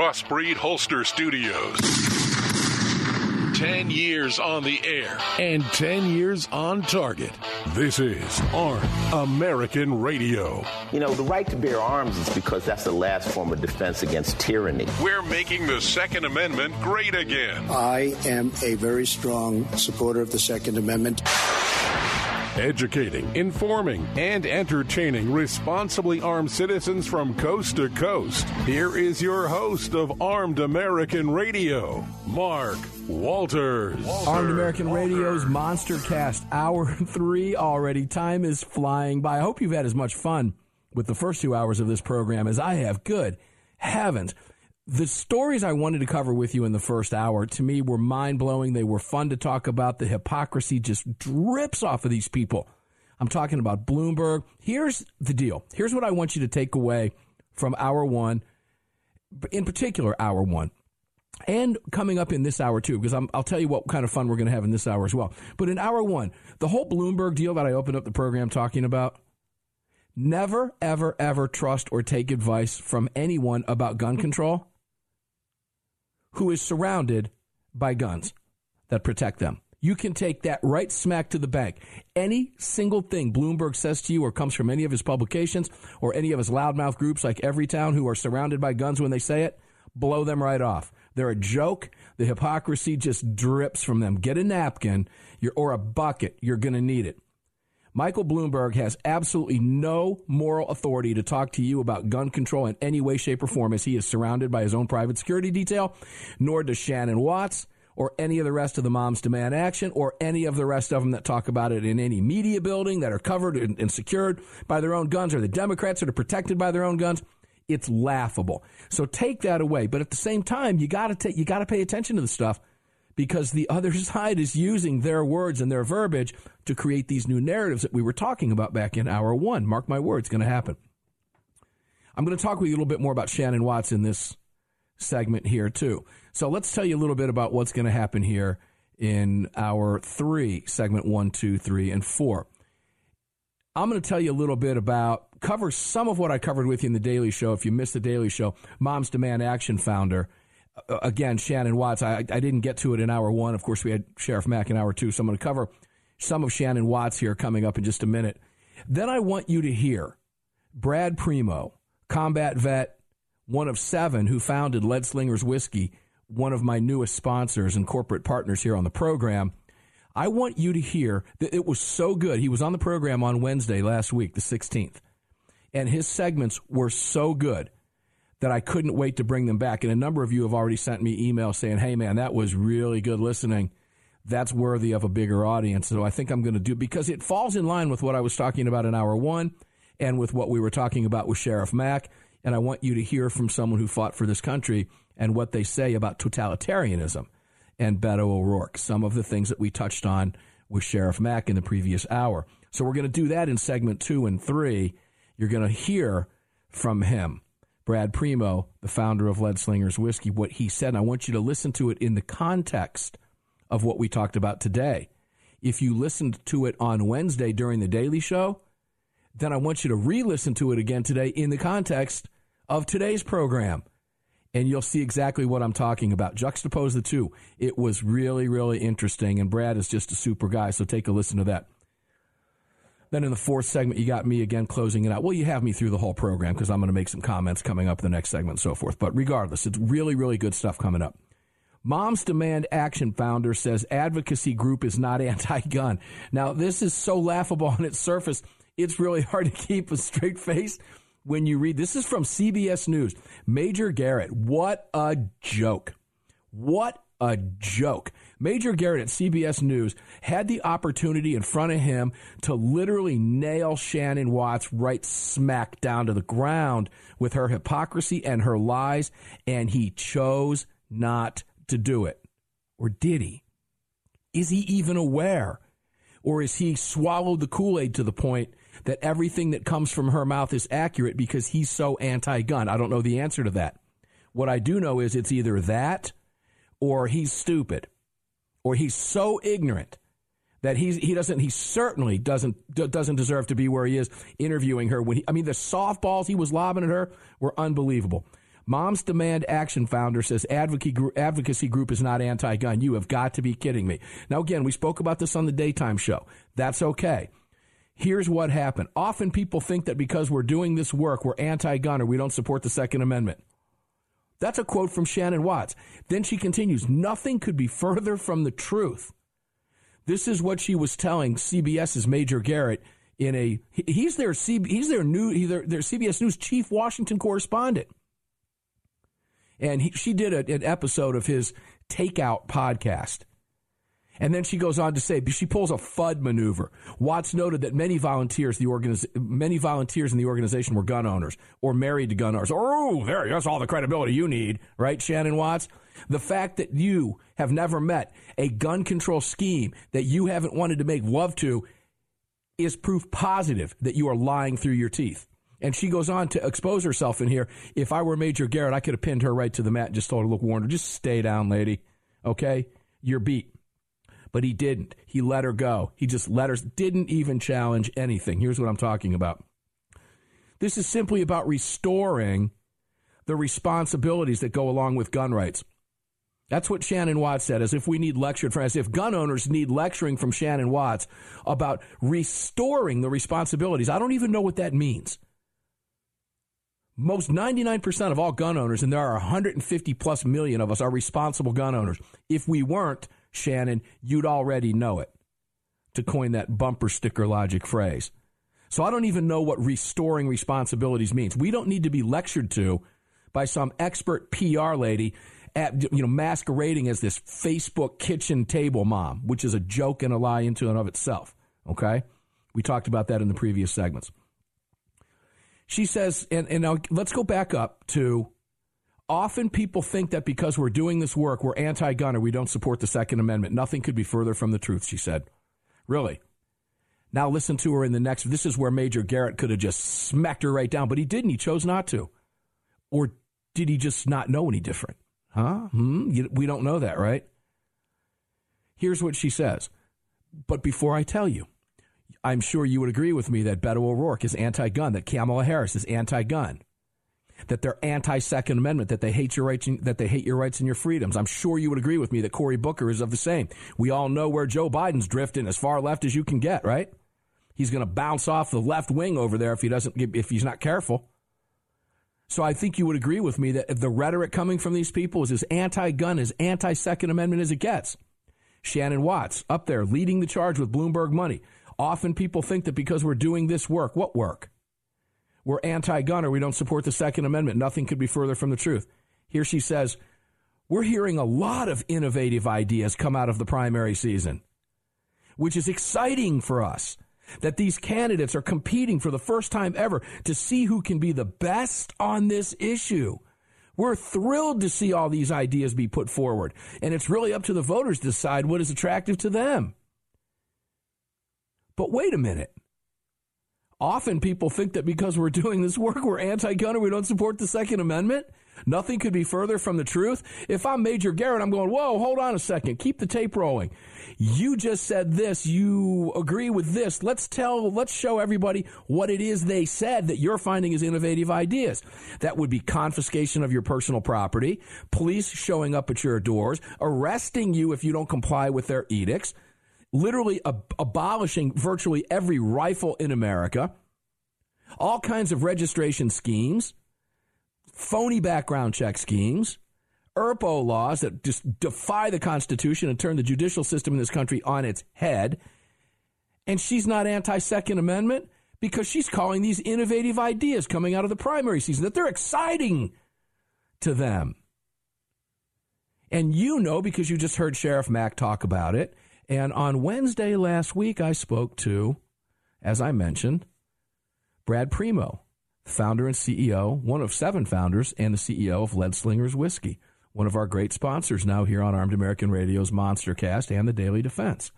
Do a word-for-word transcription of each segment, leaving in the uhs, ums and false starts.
Crossbreed Holster Studios. Ten years on the air and ten years on target. This is Armed American Radio. You know, the right to bear arms is because that's the last form of defense against tyranny. We're making the Second Amendment great again. I am a very strong supporter of the Second Amendment. Educating, informing, and entertaining responsibly armed citizens from coast to coast. Here is your host of Armed American Radio, Mark Walters. Walter, Armed American Walter. Radio's Monster Cast, hour three already. Time is flying by. I hope you've had as much fun with the first two hours of this program as I have. Good heavens. The stories I wanted to cover with you in the first hour, to me, were mind-blowing. They were fun to talk about. The hypocrisy just drips off of these people. I'm talking about Bloomberg. Here's the deal. Here's what I want you to take away from hour one, in particular hour one, and coming up in this hour too, because I'm, I'll tell you what kind of fun we're going to have in this hour as well. But in hour one, the whole Bloomberg deal that I opened up the program talking about, never, ever, ever trust or take advice from anyone about gun control who is surrounded by guns that protect them. You can take that right smack to the bank. Any single thing Bloomberg says to you or comes from any of his publications or any of his loudmouth groups like Everytown who are surrounded by guns when they say it, blow them right off. They're a joke. The hypocrisy just drips from them. Get a napkin or a bucket. You're going to need it. Michael Bloomberg has absolutely no moral authority to talk to you about gun control in any way, shape, or form as he is surrounded by his own private security detail, nor does Shannon Watts or any of the rest of the Moms Demand Action or any of the rest of them that talk about it in any media building that are covered and, and secured by their own guns or the Democrats that are protected by their own guns. It's laughable. So take that away. But at the same time, you got to take you got to pay attention to the stuff, because the other side is using their words and their verbiage to create these new narratives that we were talking about back in hour one. Mark my words, it's going to happen. I'm going to talk with you a little bit more about Shannon Watts in this segment here, too. So let's tell you a little bit about what's going to happen here in hour three, segment one, two, three, and four. I'm going to tell you a little bit about, cover some of what I covered with you in the Daily Show. If you missed the Daily Show, Moms Demand Action founder, again, Shannon Watts. I, I didn't get to it in hour one. Of course, we had Sheriff Mack in hour two, so I'm going to cover some of Shannon Watts here coming up in just a minute. Then I want you to hear Brad Primo, combat vet, one of seven who founded Lead Slingers Whiskey, one of my newest sponsors and corporate partners here on the program. I want you to hear that it was so good. He was on the program on Wednesday last week, the sixteenth, and his segments were so good that I couldn't wait to bring them back. And a number of you have already sent me emails saying, hey, man, that was really good listening. That's worthy of a bigger audience. So I think I'm going to do, because it falls in line with what I was talking about in hour one and with what we were talking about with Sheriff Mack. And I want you to hear from someone who fought for this country and what they say about totalitarianism and Beto O'Rourke, some of the things that we touched on with Sheriff Mack in the previous hour. So we're going to do that in segment two and three. You're going to hear from him. Brad Primo, the founder of Lead Slingers Whiskey, what he said. And I want you to listen to it in the context of what we talked about today. If you listened to it on Wednesday during the Daily Show, then I want you to re-listen to it again today in the context of today's program. And you'll see exactly what I'm talking about. Juxtapose the two. It was really, really interesting. And Brad is just a super guy, so take a listen to that. Then in the fourth segment, you got me again closing it out. Well, you have me through the whole program because I'm going to make some comments coming up in the next segment and so forth. But regardless, it's really, really good stuff coming up. Moms Demand Action founder says advocacy group is not anti-gun. Now, this is so laughable on its surface, it's really hard to keep a straight face when you read. This is from C B S News. Major Garrett, what a joke. What a joke. Major Garrett at C B S News had the opportunity in front of him to literally nail Shannon Watts right smack down to the ground with her hypocrisy and her lies, and he chose not to do it. Or did he? Is he even aware? Or is he swallowed the Kool-Aid to the point that everything that comes from her mouth is accurate because he's so anti-gun? I don't know the answer to that. What I do know is it's either that or he's stupid, or he's so ignorant that he's, he doesn't, he certainly doesn't, doesn't deserve to be where he is interviewing her. When he, I mean, the softballs he was lobbing at her were unbelievable. Moms Demand Action founder says advocacy group, advocacy group is not anti-gun. You have got to be kidding me. Now, again, we spoke about this on the daytime show. That's okay. Here's what happened. Often people think that because we're doing this work, we're anti-gun or we don't support the Second Amendment. That's a quote from Shannon Watts. Then she continues, nothing could be further from the truth. This is what she was telling CBS's Major Garrett in a, he's their, C, he's their new, he's their, their C B S News chief Washington correspondent. And he, she did a, an episode of his Takeout podcast. And then she goes on to say, she pulls a FUD maneuver. Watts noted that many volunteers, the organiz- many volunteers in the organization were gun owners or married to gun owners. Oh, there, that's all the credibility you need, right, Shannon Watts? The fact that you have never met a gun control scheme that you haven't wanted to make love to is proof positive that you are lying through your teeth. And she goes on to expose herself in here. If I were Major Garrett, I could have pinned her right to the mat and just told her, look, Warner, just stay down, lady. Okay? You're beat. But he didn't. He let her go. He just let her, didn't even challenge anything. Here's what I'm talking about. This is simply about restoring the responsibilities that go along with gun rights. That's what Shannon Watts said, as if we need lectured from, as if gun owners need lecturing from Shannon Watts about restoring the responsibilities. I don't even know what that means. Most ninety-nine percent of all gun owners, and there are one hundred fifty plus million of us, are responsible gun owners. If we weren't, Shannon, you'd already know it, to coin that bumper sticker logic phrase. So I don't even know what restoring responsibilities means. We don't need to be lectured to by some expert P R lady at, you know, masquerading as this Facebook kitchen table mom, which is a joke and a lie into and of itself. Okay? We talked about that in the previous segments. She says, and, and now let's go back up to, often people think that because we're doing this work, we're anti-gun or we don't support the Second Amendment. Nothing could be further from the truth, she said. Really? Now listen to her in the next. This is where Major Garrett could have just smacked her right down, but he didn't. He chose not to. Or did he just not know any different? Huh? Hmm? You, we don't know that, right? Here's what she says. But before I tell you, I'm sure you would agree with me that Beto O'Rourke is anti-gun, that Kamala Harris is anti-gun, that they're anti-Second Amendment, that they hate your rights, that they hate your rights and your freedoms. I'm sure you would agree with me that Cory Booker is of the same. We all know where Joe Biden's drifting, as far left as you can get, right? He's going to bounce off the left wing over there if he doesn't, if he's not careful. So I think you would agree with me that the rhetoric coming from these people is as anti-gun, as anti-Second Amendment as it gets. Shannon Watts up there leading the charge with Bloomberg money. Often people think that because we're doing this work, what work? We're anti-gun or we don't support the Second Amendment. Nothing could be further from the truth. Here she says, we're hearing a lot of innovative ideas come out of the primary season, which is exciting for us, that these candidates are competing for the first time ever to see who can be the best on this issue. We're thrilled to see all these ideas be put forward, and it's really up to the voters to decide what is attractive to them. But wait a minute. Often people think that because we're doing this work, we're anti-gun or we don't support the Second Amendment. Nothing could be further from the truth. If I'm Major Garrett, I'm going, whoa, hold on a second. Keep the tape rolling. You just said this. You agree with this. Let's tell, let's show everybody what it is they said that you're finding as innovative ideas. That would be confiscation of your personal property, police showing up at your doors, arresting you if you don't comply with their edicts, literally ab- abolishing virtually every rifle in America, all kinds of registration schemes, phony background check schemes, E R P O laws that just defy the Constitution and turn the judicial system in this country on its head. And she's not anti-Second Amendment because she's calling these innovative ideas coming out of the primary season that they're exciting to them. And you know, because you just heard Sheriff Mack talk about it. And on Wednesday last week, I spoke to, as I mentioned, Brad Primo, founder and C E O, one of seven founders, and the C E O of Lead Slingers Whiskey, one of our great sponsors now here on Armed American Radio's Monstercast and the Daily Defense.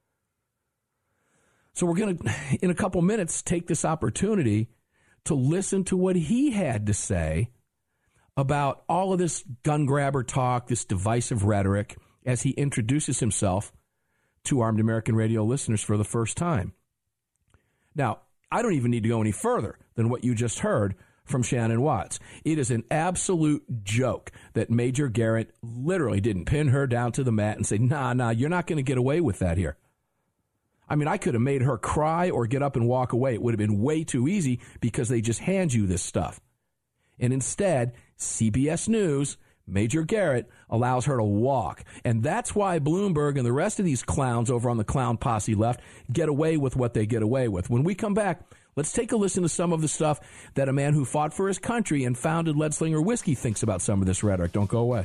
So we're going to, in a couple minutes, take this opportunity to listen to what he had to say about all of this gun grabber talk, this divisive rhetoric, as he introduces himself to Armed American Radio listeners for the first time. Now, I don't even need to go any further than what you just heard from Shannon Watts. It is an absolute joke that Major Garrett literally didn't pin her down to the mat and say, nah, nah, you're not going to get away with that here. I mean, I could have made her cry or get up and walk away. It would have been way too easy because they just hand you this stuff. And instead, C B S News, Major Garrett, allows her to walk. And that's why Bloomberg and the rest of these clowns over on the clown posse left get away with what they get away with. When we come back, let's take a listen to some of the stuff that a man who fought for his country and founded Leadslinger Whiskey thinks about some of this rhetoric. Don't go away.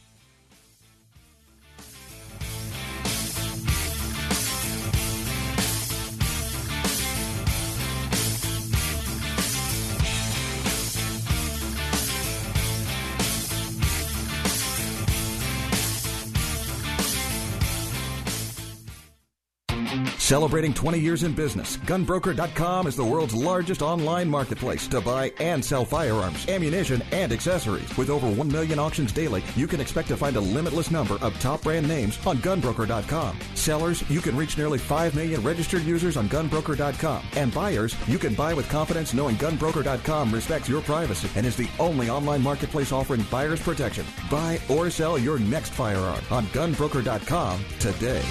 Celebrating twenty years in business, gun broker dot com is the world's largest online marketplace to buy and sell firearms, ammunition, and accessories. With over one million auctions daily, you can expect to find a limitless number of top brand names on gun broker dot com. Sellers, you can reach nearly five million registered users on gun broker dot com. And buyers, you can buy with confidence knowing gun broker dot com respects your privacy and is the only online marketplace offering buyers protection. Buy or sell your next firearm on gun broker dot com today.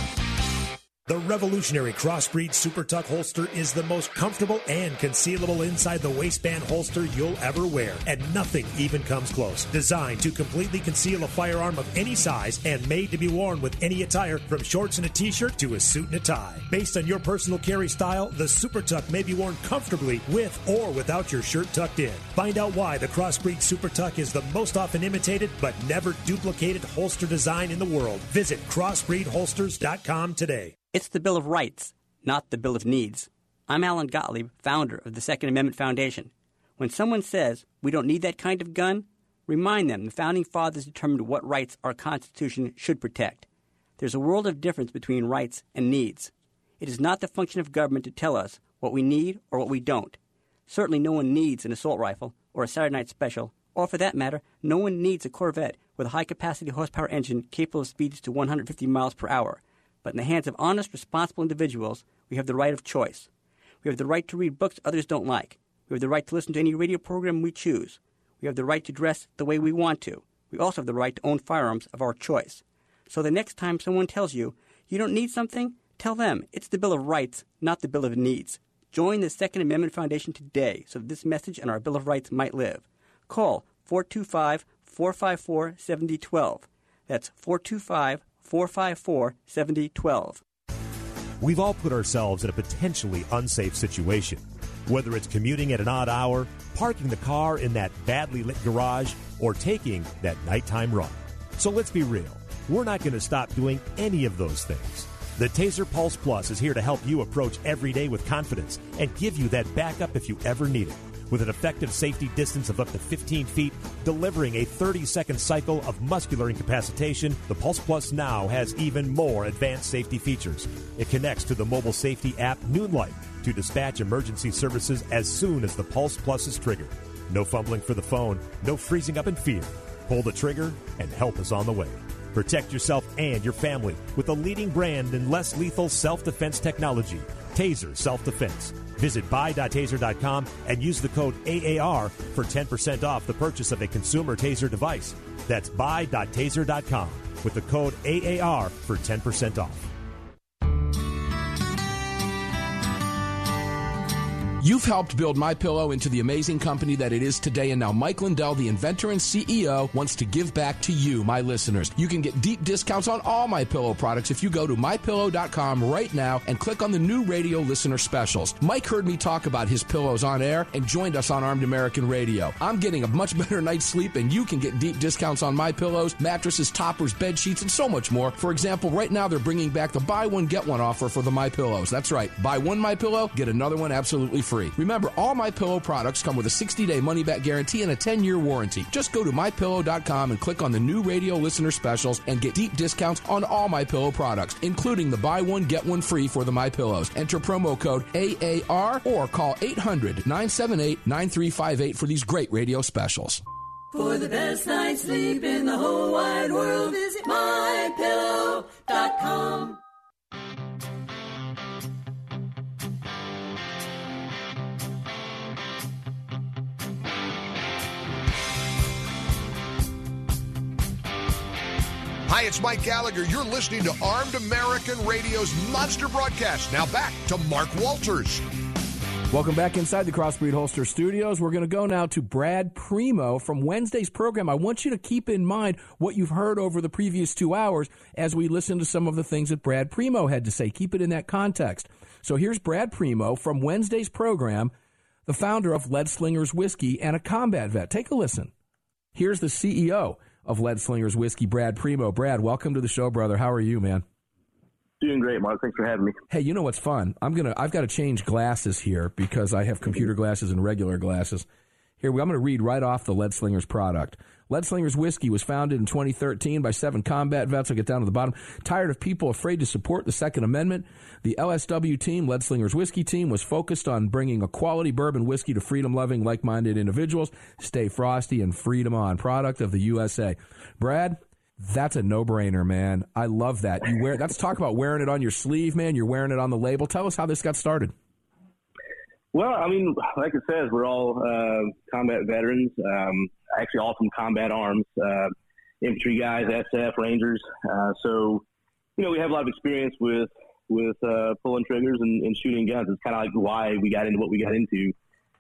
The revolutionary Crossbreed Super Tuck holster is the most comfortable and concealable inside the waistband holster you'll ever wear, and nothing even comes close. Designed to completely conceal a firearm of any size and made to be worn with any attire, from shorts and a t-shirt to a suit and a tie. Based on your personal carry style, the Super Tuck may be worn comfortably with or without your shirt tucked in. Find out why the Crossbreed Super Tuck is the most often imitated but never duplicated holster design in the world. Visit crossbreed holsters dot com today. It's the Bill of Rights, not the Bill of Needs. I'm Alan Gottlieb, founder of the Second Amendment Foundation. When someone says we don't need that kind of gun, remind them the Founding Fathers determined what rights our Constitution should protect. There's a world of difference between rights and needs. It is not the function of government to tell us what we need or what we don't. Certainly no one needs an assault rifle or a Saturday Night Special, or for that matter, no one needs a Corvette with a high-capacity horsepower engine capable of speeds to one hundred fifty miles per hour. But in the hands of honest, responsible individuals, we have the right of choice. We have the right to read books others don't like. We have the right to listen to any radio program we choose. We have the right to dress the way we want to. We also have the right to own firearms of our choice. So the next time someone tells you you don't need something, tell them it's the Bill of Rights, not the Bill of Needs. Join the Second Amendment Foundation today so that this message and our Bill of Rights might live. Call four two five, four five four, seven zero one two. That's four two five, four five four, seven zero one two. We've all put ourselves in a potentially unsafe situation, whether it's commuting at an odd hour, parking the car in that badly lit garage, or taking that nighttime run. So let's be real. We're not going to stop doing any of those things. The Taser Pulse Plus is here to help you approach every day with confidence and give you that backup if you ever need it. With an effective safety distance of up to fifteen feet, delivering a thirty-second cycle of muscular incapacitation, the Pulse Plus now has even more advanced safety features. It connects to the mobile safety app Noonlight to dispatch emergency services as soon as the Pulse Plus is triggered. No fumbling for the phone, no freezing up in fear. Pull the trigger and help is on the way. Protect yourself and your family with the leading brand in less lethal self-defense technology, Taser Self-Defense. Visit buy dot taser dot com and use the code A A R for ten percent off the purchase of a consumer Taser device. That's buy dot taser dot com with the code A A R for ten percent off. You've helped build MyPillow into the amazing company that it is today, and now Mike Lindell, the inventor and C E O, wants to give back to you, my listeners. You can get deep discounts on all MyPillow products if you go to my pillow dot com right now and click on the new radio listener specials. Mike heard me talk about his pillows on air and joined us on Armed American Radio. I'm getting a much better night's sleep, and you can get deep discounts on my pillows, mattresses, toppers, bed sheets, and so much more. For example, right now they're bringing back the buy one, get one offer for the MyPillows. That's right. Buy one MyPillow, get another one absolutely free. Free. Remember, all MyPillow products come with a sixty-day money-back guarantee and a ten-year warranty. Just go to my pillow dot com and click on the new radio listener specials and get deep discounts on all MyPillow products, including the buy one, get one free for the MyPillows. Enter promo code A A R or call eight hundred, nine seven eight, nine three five eight for these great radio specials. For the best night's sleep in the whole wide world, visit my pillow dot com. Hi, it's Mike Gallagher. You're listening to Armed American Radio's Monster Broadcast. Now back to Mark Walters. Welcome back inside the Crossbreed Holster Studios. We're going to go now to Brad Primo from Wednesday's program. I want you to keep in mind what you've heard over the previous two hours as we listen to some of the things that Brad Primo had to say. Keep it in that context. So here's Brad Primo from Wednesday's program, the founder of Lead Slingers Whiskey and a combat vet. Take a listen. Here's the C E O of Lead Slingers Whiskey, Brad Primo. Brad, welcome to the show, brother. How are you, man? Doing great, Mark. Thanks for having me. Hey, you know what's fun? I'm gonna. I've got to change glasses here because I have computer glasses and regular glasses. Here, I'm going to read right off the Lead Slingers product. Lead Slingers Whiskey was founded in twenty thirteen by seven combat vets. I'll get down to the bottom. Tired of people afraid to support the Second Amendment? The L S W team, Lead Slingers Whiskey team, was focused on bringing a quality bourbon whiskey to freedom-loving, like-minded individuals. Stay frosty and freedom on. Product of the U S A. Brad, that's a no-brainer, man. I love that. You wear. Let's talk about wearing it on your sleeve, man. You're wearing it on the label. Tell us how this got started. Well, I mean, like it says, we're all uh, combat veterans, um, actually all from combat arms, uh, infantry guys, S F, Rangers. Uh, so, you know, we have a lot of experience with with uh, pulling triggers and, and shooting guns. It's kind of like why we got into what we got into.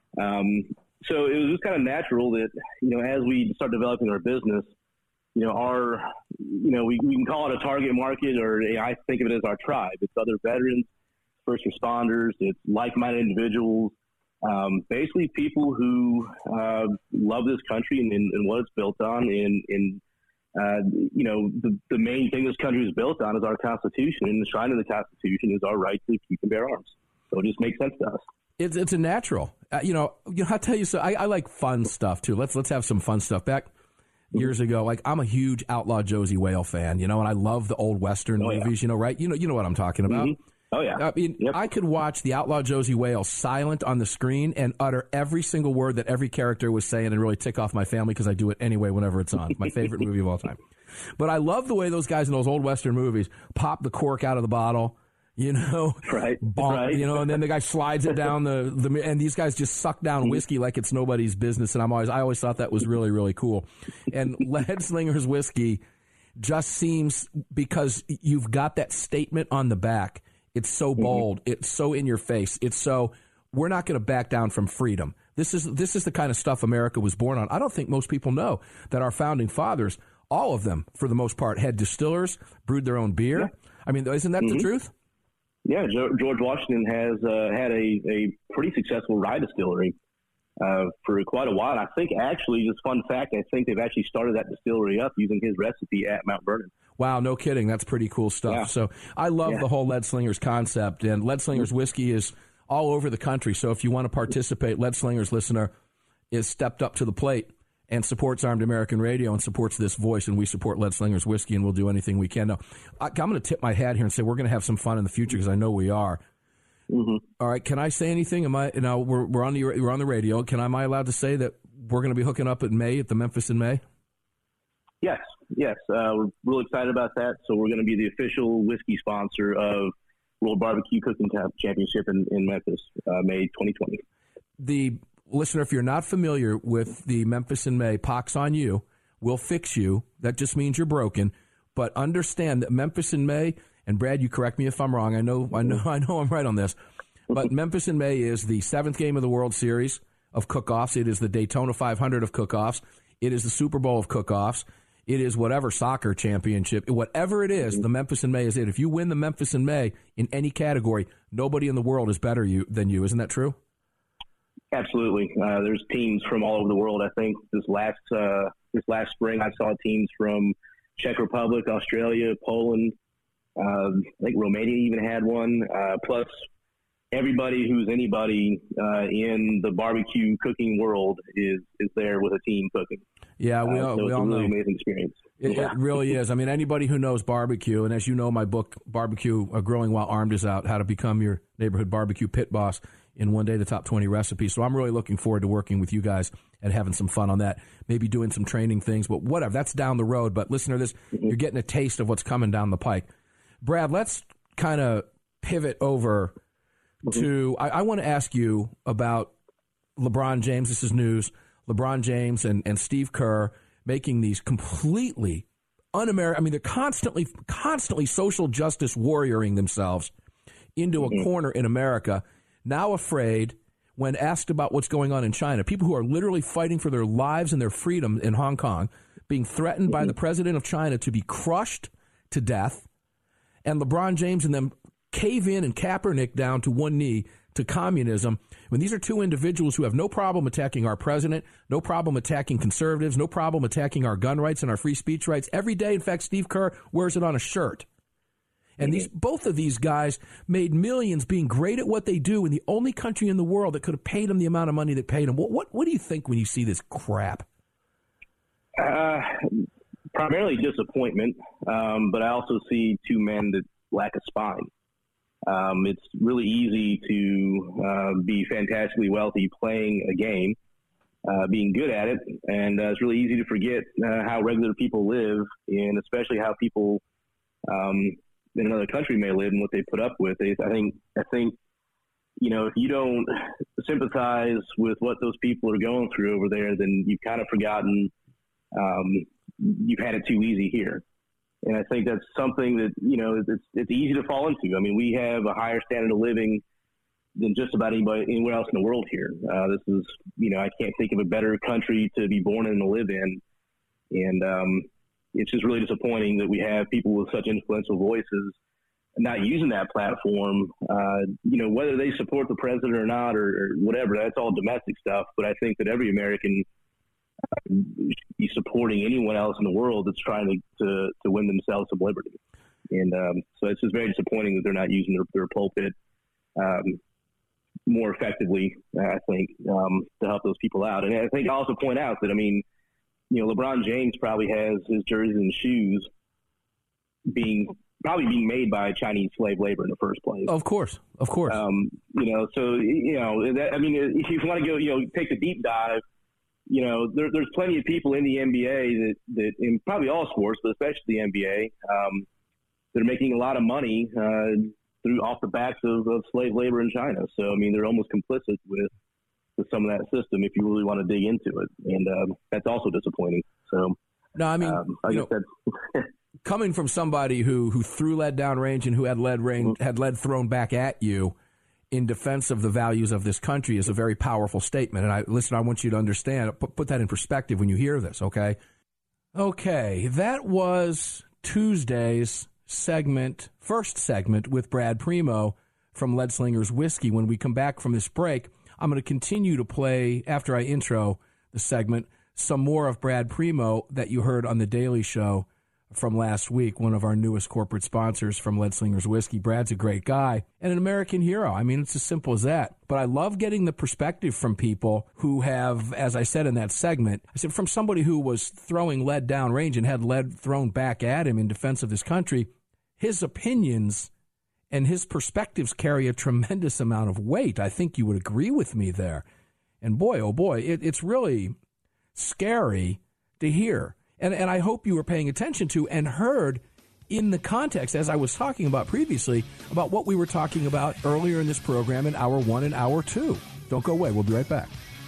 Um, so it was just kind of natural that, you know, as we start developing our business, you know, our, you know, we, we can call it a target market, or you know, I think of it as our tribe. It's other veterans, first responders, it's like-minded individuals, um, basically people who uh, love this country and, and, and what it's built on. And, and uh, you know, the, the main thing this country is built on is our Constitution, and enshrined in the Constitution is our right to keep and bear arms. So it just makes sense to us. It's it's a natural. Uh, you know, you know, I'll tell you, so I, I like fun stuff, too. Let's let's have some fun stuff. Back years ago, like, I'm a huge Outlaw Josie Whale fan, you know, and I love the old Western oh, movies, yeah. you know, right? You know, you know what I'm talking about. Mm-hmm. Oh, yeah. I mean, yep. I could watch the Outlaw Josie Whale silent on the screen and utter every single word that every character was saying and really tick off my family because I do it anyway whenever it's on. It's my favorite movie of all time. But I love the way those guys in those old Western movies pop the cork out of the bottle, you know, right, bonk, right. you know, and then the guy slides it down the, the, and these guys just suck down whiskey like it's nobody's business. And I'm always, I always thought that was really, really cool. And Lead Slingers Whiskey just seems, because you've got that statement on the back. It's so bold. Mm-hmm. It's so in your face. It's so, we're not going to back down from freedom. This is this is the kind of stuff America was born on. I don't think most people know that our founding fathers, all of them, for the most part, had distillers, brewed their own beer. Yeah. I mean, isn't that mm-hmm. the truth? Yeah, George Washington has uh, had a, a pretty successful rye distillery uh, for quite a while. I think, actually, just fun fact, I think they've actually started that distillery up using his recipe at Mount Vernon. Wow, no kidding. That's pretty cool stuff. Yeah. So I love yeah. the whole Lead Slingers concept, and Lead Slingers Whiskey is all over the country. So if you want to participate, Lead Slingers listener is stepped up to the plate and supports Armed American Radio and supports this voice, and we support Lead Slingers Whiskey, and we'll do anything we can. Now, I, I'm going to tip my hat here and say we're going to have some fun in the future because I know we are. Mm-hmm. All right, can I say anything? Am I? You know, we're we're on the we're on the radio. Can I, am I allowed to say that we're going to be hooking up in May at the Memphis in May? Yes, yes. Uh, we're really excited about that. So we're going to be the official whiskey sponsor of World Barbecue Cooking Championship in, in Memphis, uh, May twenty twenty. The listener, if you're not familiar with the Memphis in May, pox on you. We'll fix you. That just means you're broken. But understand that Memphis in May, and Brad, you correct me if I'm wrong. I know, I know, I know, I'm right on this. But Memphis in May is the seventh game of the World Series of cook-offs. It is the Daytona five hundred of cook-offs. It is the Super Bowl of cook-offs. It is whatever soccer championship, whatever it is, the Memphis in May is it. If you win the Memphis in May in any category, nobody in the world is better you, than you. Isn't that true? Absolutely. Uh, there's teams from all over the world. I think this last uh, this last spring I saw teams from Czech Republic, Australia, Poland. Uh, I think Romania even had one. Uh, plus, everybody who's anybody uh, in the barbecue cooking world is is there with a team cooking. Yeah, we all, uh, so we it's all a really know. Amazing experience. It, yeah. it really is. I mean, anybody who knows barbecue, and as you know, my book, Barbecue, uh, Growing While Armed, is out, How to Become Your Neighborhood Barbecue Pit Boss in One Day, the Top twenty Recipes. So I'm really looking forward to working with you guys and having some fun on that, maybe doing some training things, but whatever. That's down the road. But listener, this mm-hmm. you're getting a taste of what's coming down the pike. Brad, let's kind of pivot over mm-hmm. to, I, I want to ask you about LeBron James. This is news. LeBron James and, and Steve Kerr making these completely un-American. I mean, they're constantly, constantly social justice warrioring themselves into a corner in America, now afraid when asked about what's going on in China. People who are literally fighting for their lives and their freedom in Hong Kong, being threatened by the president of China to be crushed to death, and LeBron James and them cave in and Kaepernick down to one knee to communism, when these are two individuals who have no problem attacking our president, no problem attacking conservatives, no problem attacking our gun rights and our free speech rights every day. In fact, Steve Kerr wears it on a shirt. And these both of these guys made millions being great at what they do in the only country in the world that could have paid them the amount of money that paid them. What what, what do you think when you see this crap? Uh, primarily disappointment, um, but I also see two men that lack a spine. Um, it's really easy to uh, be fantastically wealthy playing a game, uh, being good at it, and uh, it's really easy to forget uh, how regular people live, and especially how people um, in another country may live and what they put up with. I think, I think, you know, if you don't sympathize with what those people are going through over there, then you've kind of forgotten um, you've had it too easy here. And I think that's something that, you know, it's it's easy to fall into. I mean, we have a higher standard of living than just about anybody anywhere else in the world here. Uh, this is, you know, I can't think of a better country to be born in and to live in. And um, it's just really disappointing that we have people with such influential voices not using that platform. Uh, you know, whether they support the president or not or, or whatever, that's all domestic stuff. But I think that every American should be supporting anyone else in the world that's trying to, to, to win themselves some liberty. And um, so it's just very disappointing that they're not using their, their pulpit um, more effectively, I think, um, to help those people out. And I think I also point out that, I mean, you know, LeBron James probably has his jerseys and shoes being probably being made by Chinese slave labor in the first place. Of course, of course. Um, you know, so, you know, that, I mean, if you want to go, you know, take a deep dive, you know, there, there's plenty of people in the N B A that, that in probably all sports, but especially the N B A, um, that are making a lot of money uh, through off the backs of, of slave labor in China. So, I mean, they're almost complicit with, with some of that system if you really want to dig into it. And um, that's also disappointing. So, no, I mean, um, I guess know, that's coming from somebody who, who threw lead downrange and who had lead rain, mm-hmm. had lead thrown back at you in defense of the values of this country is a very powerful statement. And I listen, I want you to understand, put, put that in perspective when you hear this, okay? Okay, that was Tuesday's segment, first segment with Brad Primo from Lead Slingers Whiskey. When we come back from this break, I'm going to continue to play, after I intro the segment, some more of Brad Primo that you heard on The Daily Show from last week, one of our newest corporate sponsors from Lead Slingers Whiskey. Brad's a great guy and an American hero. I mean, it's as simple as that. But I love getting the perspective from people who have, as I said in that segment, I said from somebody who was throwing lead downrange and had lead thrown back at him in defense of this country, his opinions and his perspectives carry a tremendous amount of weight. I think you would agree with me there. And boy, oh boy, it, it's really scary to hear. And and I hope you were paying attention to and heard in the context, as I was talking about previously, about what we were talking about earlier in this program in hour one and hour two. Don't go away. We'll be right back.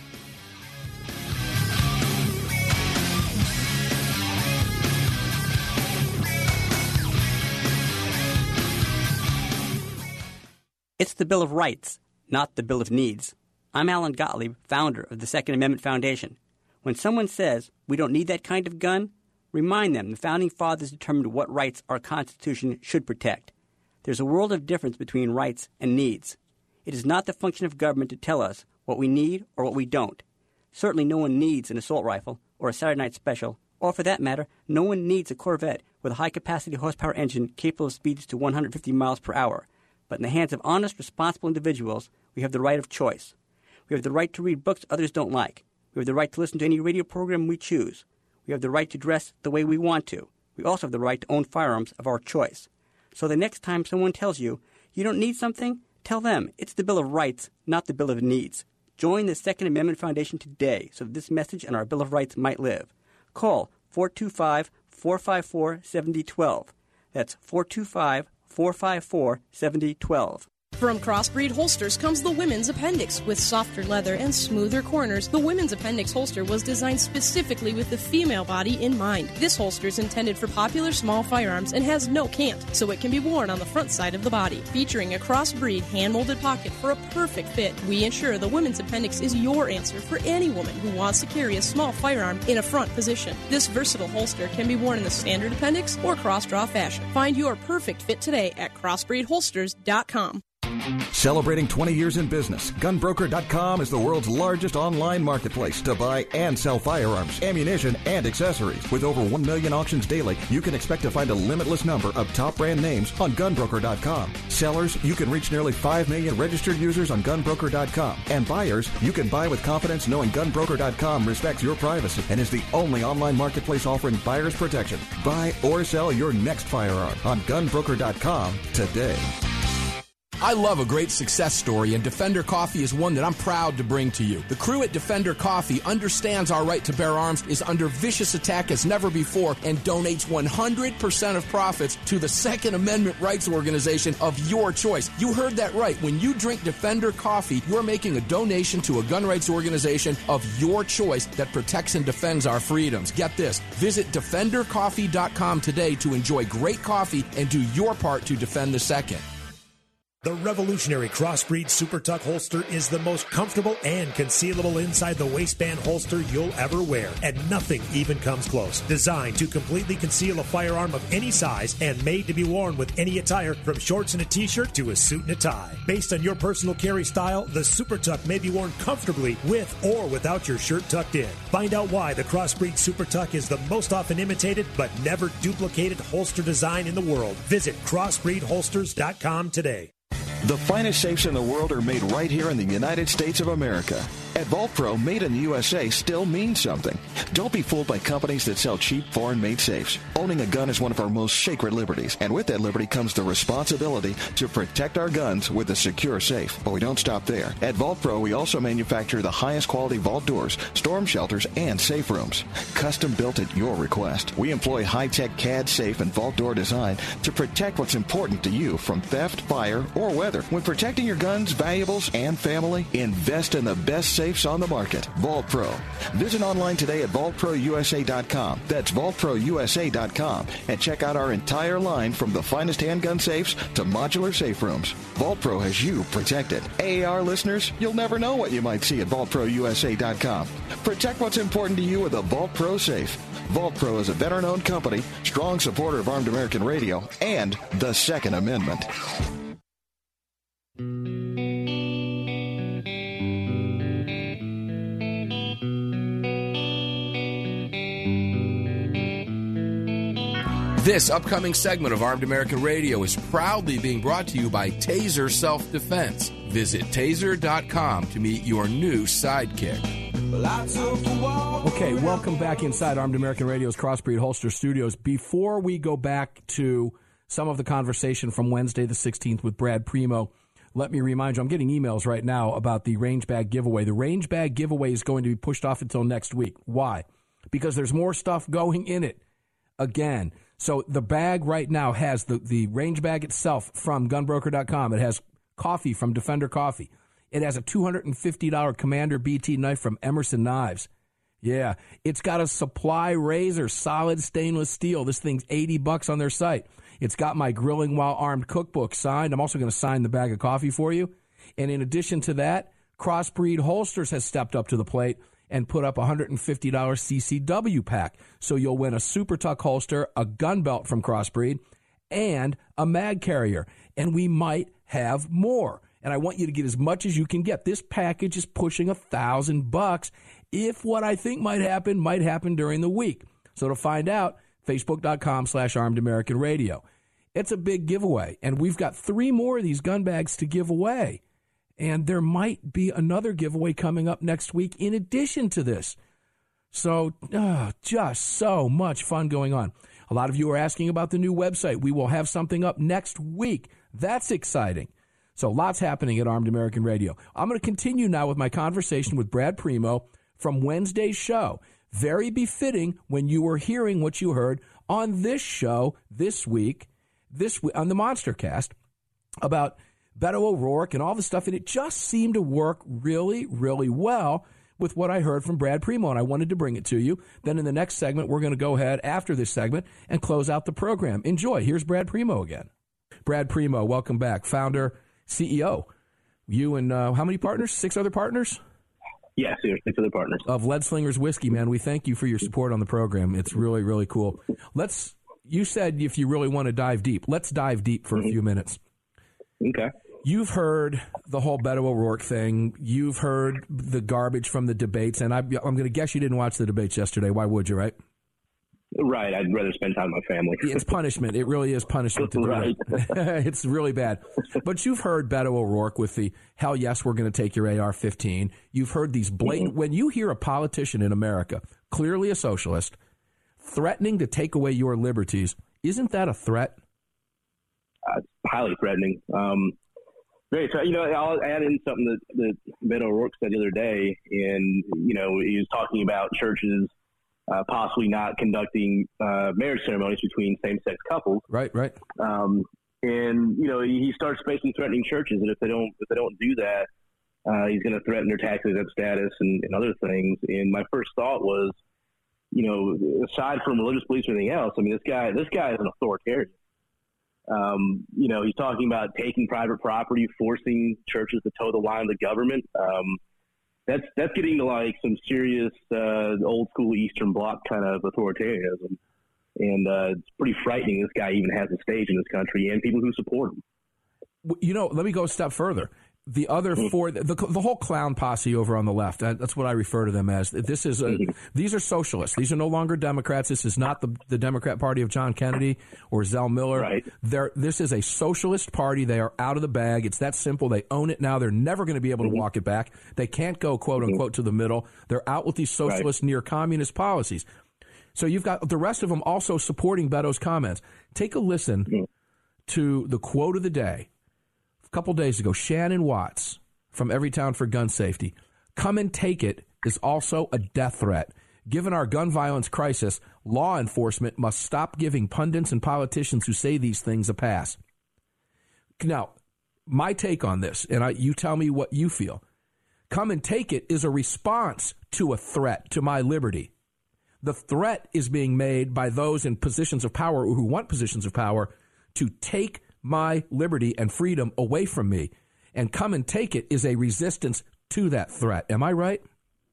It's the Bill of Rights, not the Bill of Needs. I'm Alan Gottlieb, founder of the Second Amendment Foundation. When someone says, we don't need that kind of gun, remind them the Founding Fathers determined what rights our Constitution should protect. There's a world of difference between rights and needs. It is not the function of government to tell us what we need or what we don't. Certainly no one needs an assault rifle or a Saturday Night Special, or for that matter, no one needs a Corvette with a high-capacity horsepower engine capable of speeds to one hundred fifty miles per hour. But in the hands of honest, responsible individuals, we have the right of choice. We have the right to read books others don't like. We have the right to listen to any radio program we choose. We have the right to dress the way we want to. We also have the right to own firearms of our choice. So the next time someone tells you, you don't need something, tell them it's the Bill of Rights, not the Bill of Needs. Join the Second Amendment Foundation today so that this message and our Bill of Rights might live. Call four two five, four five four, seven zero one two. That's four two five, four five four, seven zero one two. From Crossbreed Holsters comes the Women's Appendix. With softer leather and smoother corners, the Women's Appendix holster was designed specifically with the female body in mind. This holster is intended for popular small firearms and has no cant, so it can be worn on the front side of the body. Featuring a Crossbreed hand-molded pocket for a perfect fit, we ensure the Women's Appendix is your answer for any woman who wants to carry a small firearm in a front position. This versatile holster can be worn in the standard appendix or cross-draw fashion. Find your perfect fit today at crossbreed holsters dot com. Celebrating twenty years in business, gun broker dot com is the world's largest online marketplace to buy and sell firearms, ammunition, and accessories. With over one million auctions daily, you can expect to find a limitless number of top brand names on gun broker dot com. Sellers, you can reach nearly five million registered users on gun broker dot com. And buyers, you can buy with confidence knowing gun broker dot com respects your privacy and is the only online marketplace offering buyers protection. Buy or sell your next firearm on gun broker dot com today. I love a great success story, and Defender Coffee is one that I'm proud to bring to you. The crew at Defender Coffee understands our right to bear arms is under vicious attack as never before and donates one hundred percent of profits to the Second Amendment rights organization of your choice. You heard that right. When you drink Defender Coffee, you're making a donation to a gun rights organization of your choice that protects and defends our freedoms. Get this. Visit defender coffee dot com today to enjoy great coffee and do your part to defend the second. The revolutionary Crossbreed Super Tuck holster is the most comfortable and concealable inside the waistband holster you'll ever wear, and nothing even comes close. Designed to completely conceal a firearm of any size and made to be worn with any attire, from shorts and a t-shirt to a suit and a tie. Based on your personal carry style, the Super Tuck may be worn comfortably with or without your shirt tucked in. Find out why the Crossbreed Super Tuck is the most often imitated but never duplicated holster design in the world. Visit crossbreed holsters dot com today. The finest safes in the world are made right here in the United States of America. At Vault Pro, made in the U S A still means something. Don't be fooled by companies that sell cheap, foreign-made safes. Owning a gun is one of our most sacred liberties, and with that liberty comes the responsibility to protect our guns with a secure safe. But we don't stop there. At Vault Pro, we also manufacture the highest quality vault doors, storm shelters, and safe rooms. Custom built at your request. We employ high-tech C A D safe and vault door design to protect what's important to you from theft, fire, or weather. When protecting your guns, valuables, and family, invest in the best safes on the market. Vault Pro. Visit online today at vault pro u s a dot com. That's vault pro u s a dot com. And check out our entire line from the finest handgun safes to modular safe rooms. Vault Pro has you protected. A A R listeners, you'll never know what you might see at vault pro u s a dot com. Protect what's important to you with a Vault Pro safe. Vault Pro is a veteran-owned company, strong supporter of Armed American Radio, and the Second Amendment. This upcoming segment of Armed American Radio is proudly being brought to you by Taser Self-Defense. Visit taser dot com to meet your new sidekick. Okay, welcome back inside Armed American Radio's Crossbreed Holster Studios. Before we go back to some of the conversation from Wednesday the sixteenth with Brad Primo, let me remind you, I'm getting emails right now about the range bag giveaway. The range bag giveaway is going to be pushed off until next week. Why? Because there's more stuff going in it. Again, so the bag right now has the, the range bag itself from gun broker dot com. It has coffee from Defender Coffee. It has a two hundred fifty dollars Commander B T knife from Emerson Knives. Yeah, it's got a supply razor, solid stainless steel. This thing's eighty bucks on their site. It's got my Grilling While Armed cookbook signed. I'm also going to sign the bag of coffee for you. And in addition to that, Crossbreed Holsters has stepped up to the plate and put up a one hundred fifty dollars C C W pack. So you'll win a Super Tuck holster, a gun belt from Crossbreed, and a mag carrier. And we might have more. And I want you to get as much as you can get. This package is pushing a thousand bucks. If what I think might happen might happen during the week. So to find out, facebook dot com slash Armed American Radio. It's a big giveaway, and we've got three more of these gun bags to give away. And there might be another giveaway coming up next week in addition to this. So uh, just so much fun going on. A lot of you are asking about the new website. We will have something up next week. That's exciting. So lots happening at Armed American Radio. I'm going to continue now with my conversation with Brad Primo from Wednesday's show. Very befitting when you were hearing what you heard on this show this week, this on the Monster Cast, about Beto O'Rourke and all the stuff, and it just seemed to work really, really well with what I heard from Brad Primo, and I wanted to bring it to you. Then in the next segment, we're going to go ahead after this segment and close out the program. Enjoy. Here's Brad Primo again. Brad Primo, welcome back. Founder, C E O. You and uh, how many partners? Six other partners? Yes, yeah, six other partners. Of Lead Slingers Whiskey, man. We thank you for your support on the program. It's really, really cool. Let's. You said if you really want to dive deep, let's dive deep for mm-hmm. a few minutes. Okay. You've heard the whole Beto O'Rourke thing. You've heard the garbage from the debates, and I, I'm going to guess you didn't watch the debates yesterday. Why would you, right? Right. I'd rather spend time with my family. It's punishment. It really is punishment. To do right. it. It's really bad. But you've heard Beto O'Rourke with the, hell yes, we're going to take your A R fifteen. You've heard these blatant, mm-hmm. when you hear a politician in America, clearly a socialist, threatening to take away your liberties, isn't that a threat? Uh, it's highly threatening. Um, Very, you know, I'll add in something that, that Beto O'Rourke said the other day, and, you know, he was talking about churches uh, possibly not conducting uh, marriage ceremonies between same-sex couples. Right, right. Um, and, you know, he starts basically threatening churches that if they don't if they don't do that, uh, he's going to threaten their tax-exempt status and, and other things. And my first thought was, you know, aside from religious beliefs or anything else, I mean, this guy this guy is an authoritarian. Um, you know, he's talking about taking private property, forcing churches to toe the line of the government. Um, that's that's getting to like some serious uh, old school Eastern Bloc kind of authoritarianism, and uh, it's pretty frightening. This guy even has a stage in this country, and people who support him. You know, let me go a step further. The other four, the, the whole clown posse over on the left, that's what I refer to them as. This is a, mm-hmm. These are socialists. These are no longer Democrats. This is not the, the Democrat Party of John Kennedy or Zell Miller. Right. They're, this is a socialist party. They are out of the bag. It's that simple. They own it now. They're never going to be able mm-hmm. to walk it back. They can't go, quote, unquote, mm-hmm. to the middle. They're out with these socialist, right. near-communist policies. So you've got the rest of them also supporting Beto's comments. Take a listen mm-hmm. to the quote of the day. Couple days ago, Shannon Watts from Everytown for Gun Safety. Come and take it is also a death threat. Given our gun violence crisis, law enforcement must stop giving pundits and politicians who say these things a pass. Now, my take on this, and I, you tell me what you feel. Come and take it is a response to a threat to my liberty. The threat is being made by those in positions of power or who want positions of power to take my liberty and freedom away from me, and come and take it is a resistance to that threat. Am I right?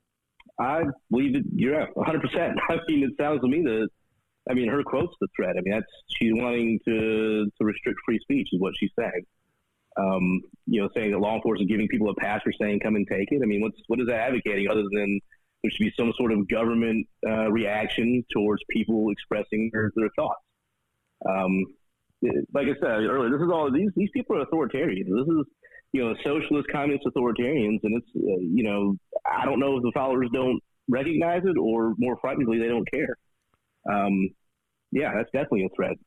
I believe it. You're right, one hundred percent. I mean, it sounds to me that, I mean, her quote's the threat. I mean, that's, she's wanting to, to restrict free speech is what she's saying. Um, you know, saying that law enforcement is giving people a pass for saying, come and take it. I mean, what's, what is that advocating other than there should be some sort of government uh, reaction towards people expressing their, their thoughts? Um, Like I said earlier, this is all these these people are authoritarians. This is, you know, socialist, communist authoritarians, and it's uh, you know, I don't know if the followers don't recognize it or more frighteningly they don't care. Um, yeah, that's definitely a threat.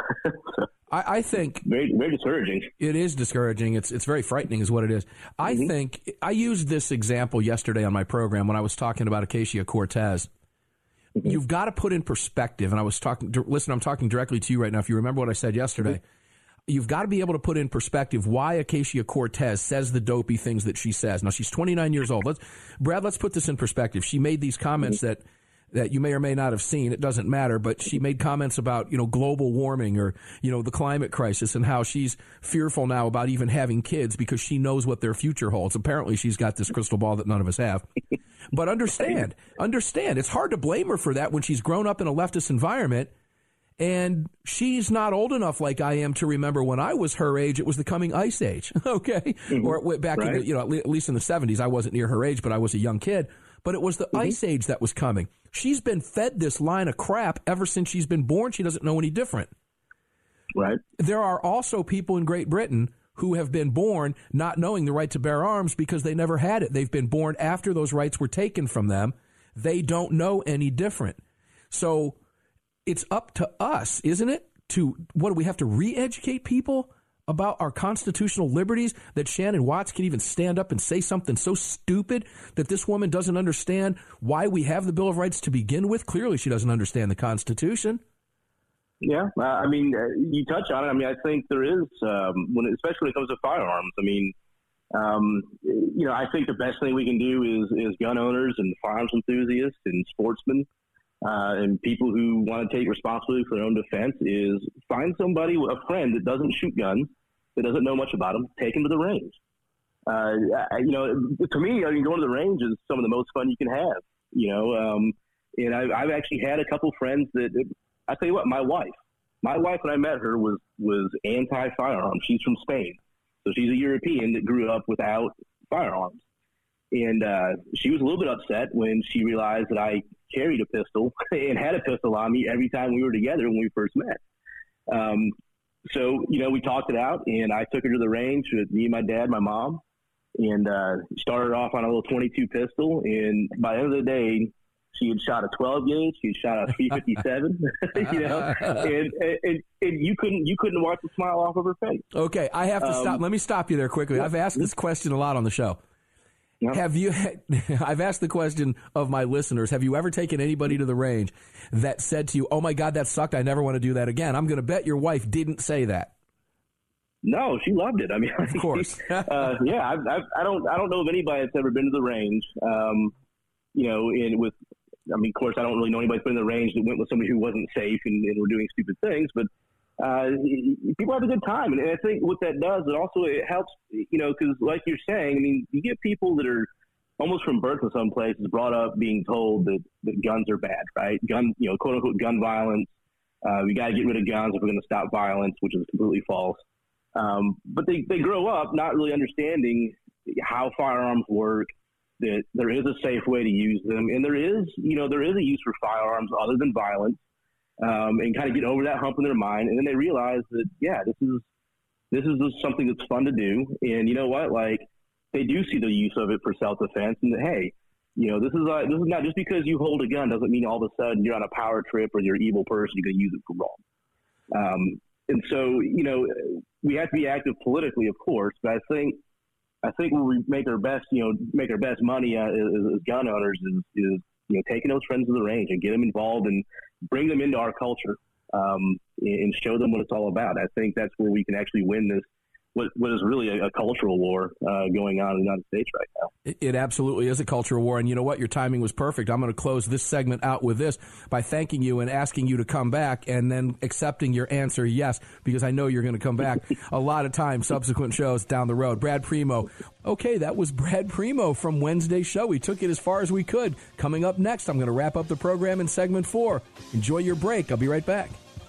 I, I think very very discouraging. It is discouraging. It's it's very frightening, is what it is. I mm-hmm. think I used this example yesterday on my program when I was talking about Ocasio-Cortez. Mm-hmm. You've got to put in perspective, and I was talking, listen, I'm talking directly to you right now. If you remember what I said yesterday, mm-hmm. you've got to be able to put in perspective why Ocasio-Cortez says the dopey things that she says. Now, she's twenty-nine years old. Let's, Brad, let's put this in perspective. She made these comments mm-hmm. that, that you may or may not have seen. It doesn't matter, but she made comments about, you know, global warming or, you know, the climate crisis and how she's fearful now about even having kids because she knows what their future holds. Apparently, she's got this crystal ball that none of us have. But understand, understand, it's hard to blame her for that when she's grown up in a leftist environment, and she's not old enough like I am to remember when I was her age, it was the coming ice age, okay? Mm-hmm. Or back right. in the, you know, at least in the seventies, I wasn't near her age, but I was a young kid. But it was the mm-hmm. ice age that was coming. She's been fed this line of crap ever since she's been born. She doesn't know any different. Right. There are also people in Great Britain who have been born not knowing the right to bear arms because they never had it. They've been born after those rights were taken from them. They don't know any different. So it's up to us, isn't it, to, what do we have to re-educate people about our constitutional liberties, that Shannon Watts can even stand up and say something so stupid that this woman doesn't understand why we have the Bill of Rights to begin with? Clearly she doesn't understand the Constitution. Yeah, uh, I mean, uh, you touch on it. I mean, I think there is, um, when especially when it comes to firearms. I mean, um, you know, I think the best thing we can do is is gun owners and firearms enthusiasts and sportsmen uh, and people who want to take responsibility for their own defense is find somebody, a friend that doesn't shoot guns, that doesn't know much about them, take them to the range. Uh, you know, to me, I mean, going to the range is some of the most fun you can have. You know, um, and I've, I've actually had a couple friends that. I tell you what, my wife, my wife when I met her was was anti-firearms. She's from Spain, so she's a European that grew up without firearms, and uh, she was a little bit upset when she realized that I carried a pistol and had a pistol on me every time we were together when we first met. Um, so you know, we talked it out, and I took her to the range with me, my dad, my mom, and uh, started off on a little twenty-two pistol, and by the end of the day. She had shot a twelve gauge. She had shot a three fifty-seven. You know, and, and and you couldn't you couldn't wipe the smile off of her face. Okay, I have to um, stop. Let me stop you there quickly. I've asked this question a lot on the show. Yeah. Have you? I've asked the question of my listeners. Have you ever taken anybody to the range that said to you, "Oh my God, that sucked. I never want to do that again"? I'm going to bet your wife didn't say that. No, she loved it. I mean, of course. uh, yeah, I, I, I don't I don't know of anybody that's ever been to the range. Um, you know, and with I mean, of course, I don't really know anybody that's been in the range that went with somebody who wasn't safe and, and were doing stupid things, but uh, people have a good time. And, and I think what that does, it also it helps, you know, because like you're saying, I mean, you get people that are almost from birth in some places brought up being told that, that guns are bad, right? Gun, you know, quote unquote gun violence. Uh, we got to get rid of guns if we're going to stop violence, which is completely false. Um, but they, they grow up not really understanding how firearms work, that there is a safe way to use them. And there is, you know, there is a use for firearms other than violence, um, and kind of get over that hump in their mind. And then they realize that, yeah, this is, this is just something that's fun to do. And you know what, like they do see the use of it for self-defense and that, hey, you know, this is, uh, this is not just because you hold a gun doesn't mean all of a sudden you're on a power trip or you're an evil person, you're going to use it for wrong. Um, and so, you know, we have to be active politically, of course, but I think, I think where we make our best, you know, make our best money uh, as, as gun owners is, is, you know, taking those friends to the range and get them involved and bring them into our culture, um, and show them what it's all about. I think that's where we can actually win this, what, what is really a, a cultural war uh, going on in the United States right now. It, it absolutely is a cultural war. And you know what? Your timing was perfect. I'm going to close this segment out with this by thanking you and asking you to come back and then accepting your answer yes, because I know you're going to come back a lot of times, subsequent shows down the road. Brad Primo. Okay, that was Brad Primo from Wednesday's show. We took it as far as we could. Coming up next, I'm going to wrap up the program in segment four. Enjoy your break. I'll be right back.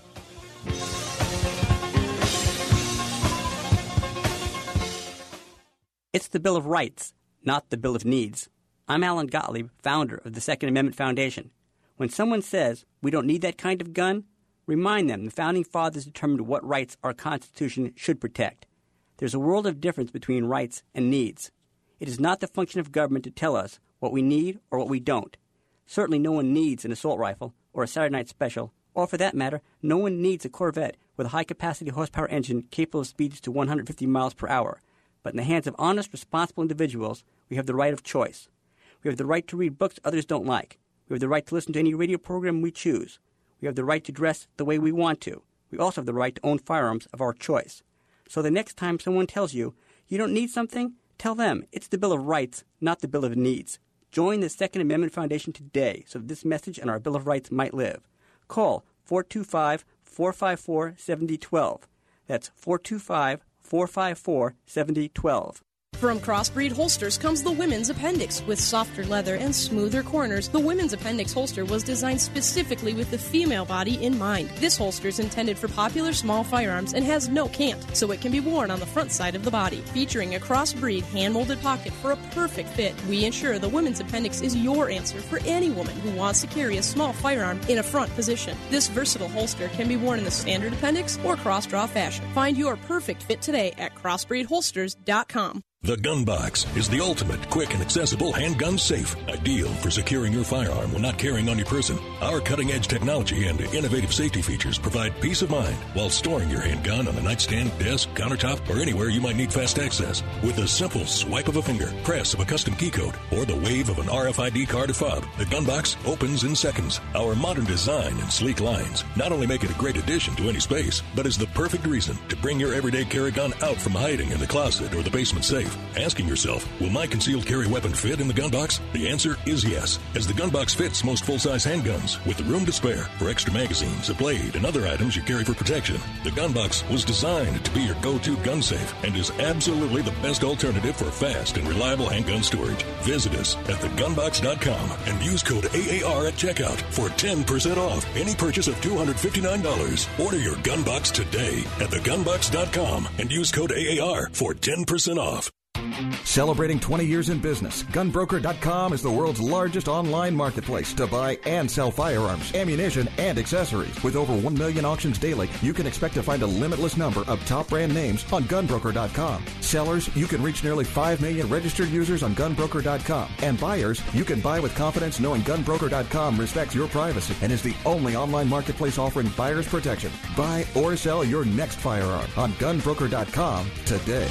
It's the Bill of Rights, not the Bill of Needs. I'm Alan Gottlieb, founder of the Second Amendment Foundation. When someone says we don't need that kind of gun, remind them the Founding Fathers determined what rights our Constitution should protect. There's a world of difference between rights and needs. It is not the function of government to tell us what we need or what we don't. Certainly no one needs an assault rifle or a Saturday night special, or for that matter, no one needs a Corvette with a high-capacity horsepower engine capable of speeds to one hundred fifty miles per hour. But in the hands of honest, responsible individuals, we have the right of choice. We have the right to read books others don't like. We have the right to listen to any radio program we choose. We have the right to dress the way we want to. We also have the right to own firearms of our choice. So the next time someone tells you, you don't need something, tell them it's the Bill of Rights, not the Bill of Needs. Join the Second Amendment Foundation today so that this message and our Bill of Rights might live. Call four two five, four five four, seven zero one two. That's four two five, four five four, seven zero one two. From Crossbreed Holsters comes the Women's Appendix. With softer leather and smoother corners, the Women's Appendix holster was designed specifically with the female body in mind. This holster is intended for popular small firearms and has no cant, so it can be worn on the front side of the body. Featuring a crossbreed hand-molded pocket for a perfect fit, we ensure the Women's Appendix is your answer for any woman who wants to carry a small firearm in a front position. This versatile holster can be worn in the standard appendix or cross-draw fashion. Find your perfect fit today at crossbreed holsters dot com. The Gun Box is the ultimate quick and accessible handgun safe, ideal for securing your firearm when not carrying on your person. Our cutting-edge technology and innovative safety features provide peace of mind while storing your handgun on a nightstand, desk, countertop, or anywhere you might need fast access. With a simple swipe of a finger, press of a custom key code, or the wave of an R F I D card or fob, the Gun Box opens in seconds. Our modern design and sleek lines not only make it a great addition to any space, but is the perfect reason to bring your everyday carry gun out from hiding in the closet or the basement safe. Asking yourself, will my concealed carry weapon fit in the gun box? The answer is yes, as the gun box fits most full-size handguns with the room to spare for extra magazines, a blade, and other items you carry for protection. The gun box was designed to be your go-to gun safe and is absolutely the best alternative for fast and reliable handgun storage. Visit us at the gun box dot com and use code A A R at checkout for ten percent off any purchase of two hundred fifty-nine dollars. Order your gun box today at the gun box dot com and use code A A R for ten percent off. Celebrating twenty years in business, gun broker dot com is the world's largest online marketplace to buy and sell firearms, ammunition, and accessories. With over one million auctions daily, you can expect to find a limitless number of top brand names on gun broker dot com. Sellers, you can reach nearly five million registered users on gun broker dot com. And buyers, you can buy with confidence knowing gun broker dot com respects your privacy and is the only online marketplace offering buyers protection. Buy or sell your next firearm on gun broker dot com today.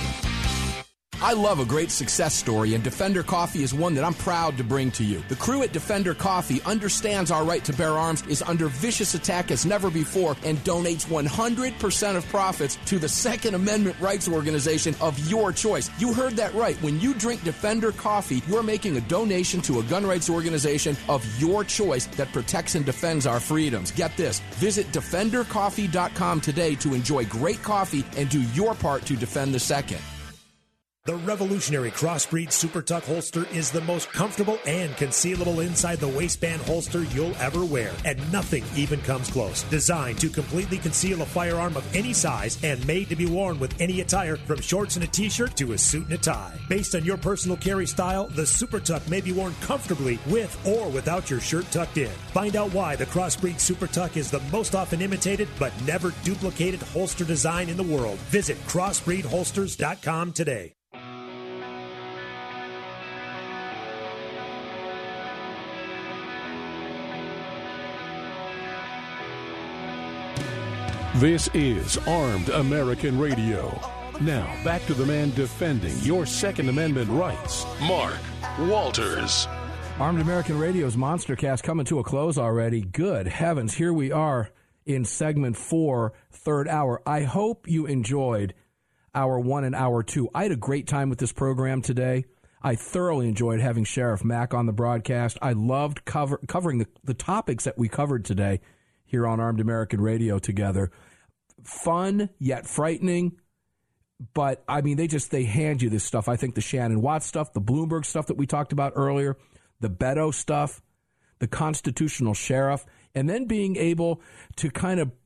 I love a great success story, and Defender Coffee is one that I'm proud to bring to you. The crew at Defender Coffee understands our right to bear arms is under vicious attack as never before and donates one hundred percent of profits to the Second Amendment rights organization of your choice. You heard that right. When you drink Defender Coffee, you're making a donation to a gun rights organization of your choice that protects and defends our freedoms. Get this. Visit defender coffee dot com today to enjoy great coffee and do your part to defend the second. The revolutionary Crossbreed Super Tuck holster is the most comfortable and concealable inside the waistband holster you'll ever wear, and nothing even comes close. Designed to completely conceal a firearm of any size and made to be worn with any attire, from shorts and a t-shirt to a suit and a tie. Based on your personal carry style, the Super Tuck may be worn comfortably with or without your shirt tucked in. Find out why the Crossbreed Super Tuck is the most often imitated but never duplicated holster design in the world. Visit crossbreed holsters dot com today. This is Armed American Radio. Now, back to the man defending your Second Amendment rights, Mark Walters. Armed American Radio's Monstercast coming to a close already. Good heavens, here we are in segment four, third hour. I hope you enjoyed hour one and hour two. I had a great time with this program today. I thoroughly enjoyed having Sheriff Mack on the broadcast. I loved cover, covering the, the topics that we covered today here on Armed American Radio together. Fun, yet frightening. But, I mean, they just, they hand you this stuff. I think the Shannon Watts stuff, the Bloomberg stuff that we talked about earlier, the Beto stuff, the constitutional sheriff, and then being able to kind of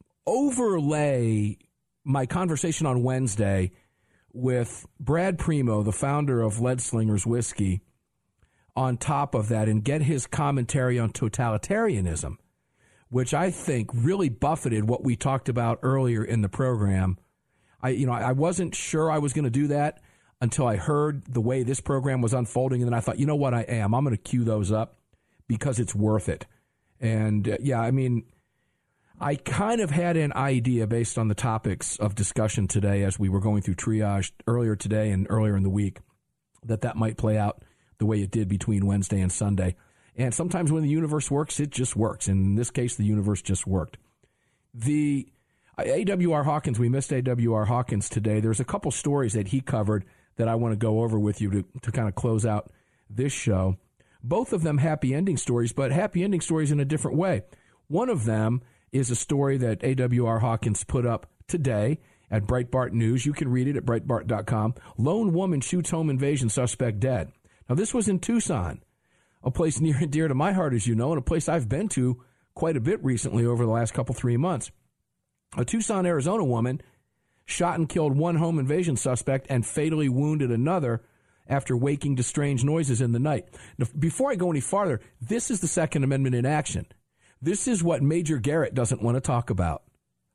overlay my conversation on Wednesday with Brad Primo, the founder of Lead Slingers Whiskey, on top of that and get his commentary on totalitarianism, which I think really buffeted what we talked about earlier in the program. I, you know, I wasn't sure I was going to do that until I heard the way this program was unfolding, and then I thought, you know what, I am. I'm going to cue those up because it's worth it. And, uh, yeah, I mean, I kind of had an idea based on the topics of discussion today as we were going through triage earlier today and earlier in the week that that might play out the way it did between Wednesday and Sunday. And sometimes when the universe works, it just works. And in this case, the universe just worked. The A W R Hawkins, we missed A W R Hawkins today. There's a couple stories that he covered that I want to go over with you to, to kind of close out this show. Both of them happy ending stories, but happy ending stories in a different way. One of them is a story that A W R Hawkins put up today at Breitbart News. You can read it at breitbart dot com. Lone woman shoots home invasion suspect dead. Now, this was in Tucson, a place near and dear to my heart, as you know, and a place I've been to quite a bit recently over the last couple, three months. A Tucson, Arizona woman shot and killed one home invasion suspect and fatally wounded another after waking to strange noises in the night. Now, before I go any farther, this is the Second Amendment in action. This is what Major Garrett doesn't want to talk about.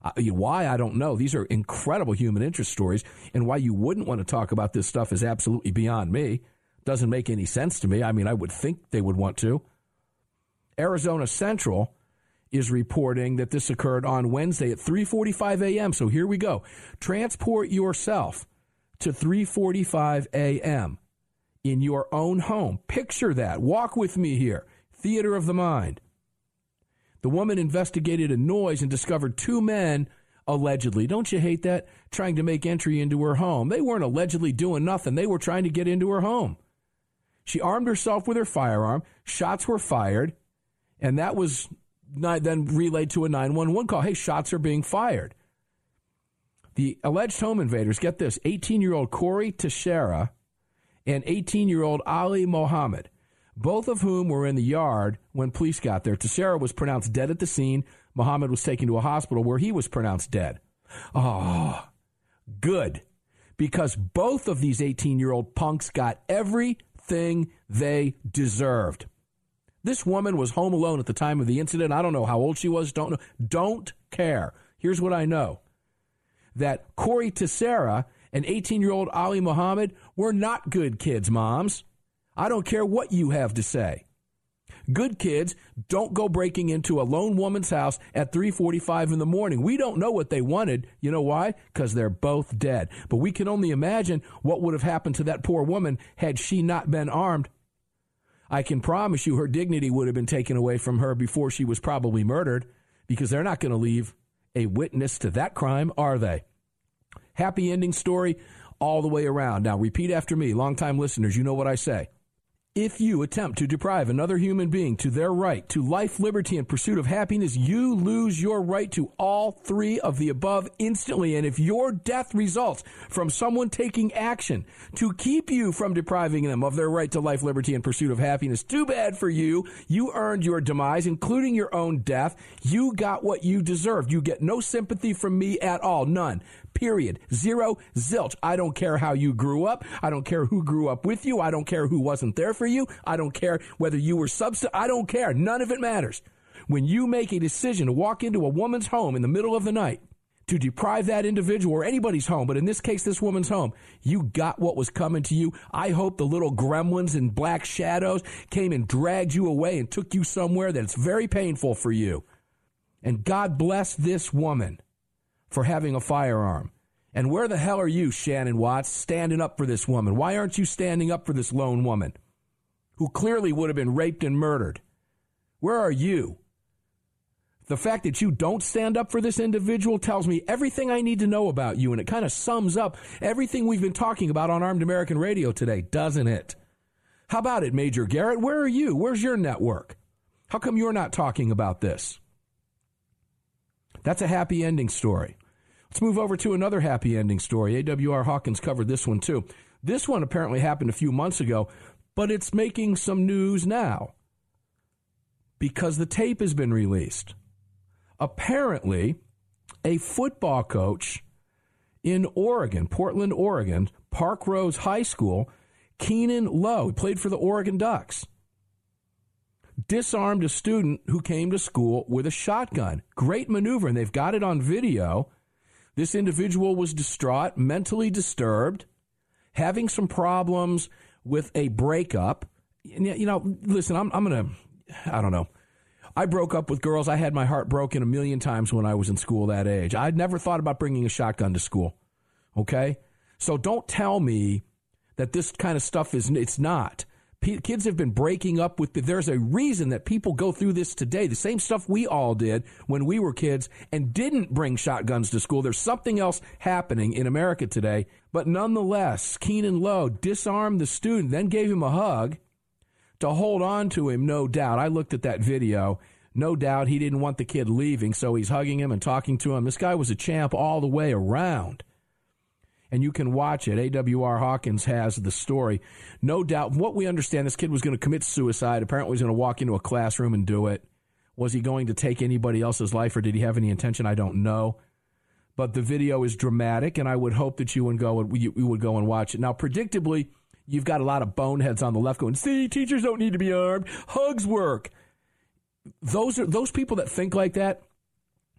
Uh, why, I don't know. These are incredible human interest stories, and why you wouldn't want to talk about this stuff is absolutely beyond me. Doesn't make any sense to me. I mean, I would think they would want to. Arizona Central is reporting that this occurred on Wednesday at three forty-five a.m. So here we go. Transport yourself to three forty-five a.m. in your own home. Picture that. Walk with me here. Theater of the mind. The woman investigated a noise and discovered two men, allegedly, don't you hate that, trying to make entry into her home. They weren't allegedly doing nothing. They were trying to get into her home. She armed herself with her firearm. Shots were fired, and that was then relayed to a nine one one call. Hey, shots are being fired. The alleged home invaders, get this, eighteen-year-old Corey Teixeira and eighteen-year-old Ali Mohammed, both of whom were in the yard when police got there. Teixeira was pronounced dead at the scene. Mohammed was taken to a hospital where he was pronounced dead. Oh, good. Because both of these eighteen-year-old punks got everything they deserved. This woman was home alone at the time of the incident. I don't know how old she was. Don't know. Don't care. Here's what I know. That Corey Teixeira and eighteen-year-old Ali Mohammed were not good kids, moms. I don't care what you have to say. Good kids don't go breaking into a lone woman's house at three forty-five in the morning. We don't know what they wanted. You know why? Because they're both dead. But we can only imagine what would have happened to that poor woman had she not been armed. I can promise you her dignity would have been taken away from her before she was probably murdered, because they're not going to leave a witness to that crime, are they? Happy ending story all the way around. Now, repeat after me. Longtime listeners, you know what I say. If you attempt to deprive another human being to their right to life, liberty, and pursuit of happiness, you lose your right to all three of the above instantly. And if your death results from someone taking action to keep you from depriving them of their right to life, liberty, and pursuit of happiness, too bad for you. You earned your demise, including your own death. You got what you deserved. You get no sympathy from me at all. None. Period. Zero. Zilch. I don't care how you grew up. I don't care who grew up with you. I don't care who wasn't there for you. I don't care whether you were subst. I don't care. None of it matters. When you make a decision to walk into a woman's home in the middle of the night to deprive that individual, or anybody's home, but in this case, this woman's home, you got what was coming to you. I hope the little gremlins and black shadows came and dragged you away and took you somewhere that's very painful for you. And God bless this woman for having a firearm. And where the hell are you, Shannon Watts, standing up for this woman? Why aren't you standing up for this lone woman who clearly would have been raped and murdered? Where are you? The fact that you don't stand up for this individual tells me everything I need to know about you, and it kind of sums up everything we've been talking about on Armed American Radio today, doesn't it? How about it, Major Garrett? Where are you? Where's your network? How come you're not talking about this? That's a happy ending story. Let's move over to another happy ending story. A W R Hawkins covered this one too. This one apparently happened a few months ago, but it's making some news now because the tape has been released. Apparently, a football coach in Oregon, Portland, Oregon, Park Rose High School, Keenan Lowe, who played for the Oregon Ducks, disarmed a student who came to school with a shotgun. Great maneuver, and they've got it on video. This individual was distraught, mentally disturbed, having some problems with a breakup. You know, listen, I'm, I'm going to, I don't know. I broke up with girls. I had my heart broken a million times when I was in school that age. I'd never thought about bringing a shotgun to school, okay? So don't tell me that this kind of stuff is, it's not. P- kids have been breaking up with, there's a reason that people go through this today. The same stuff we all did when we were kids and didn't bring shotguns to school. There's something else happening in America today. But nonetheless, Keenan Lowe disarmed the student, then gave him a hug to hold on to him, no doubt. I looked at that video. No doubt he didn't want the kid leaving, so he's hugging him and talking to him. This guy was a champ all the way around. And you can watch it. A W R Hawkins has the story. No doubt, what we understand, this kid was going to commit suicide. Apparently, he was going to walk into a classroom and do it. Was he going to take anybody else's life, or did he have any intention? I don't know. But the video is dramatic, and I would hope that you would go and, you, you would go and watch it. Now, predictably, you've got a lot of boneheads on the left going, see, teachers don't need to be armed. Hugs work. Those are those people that think like that,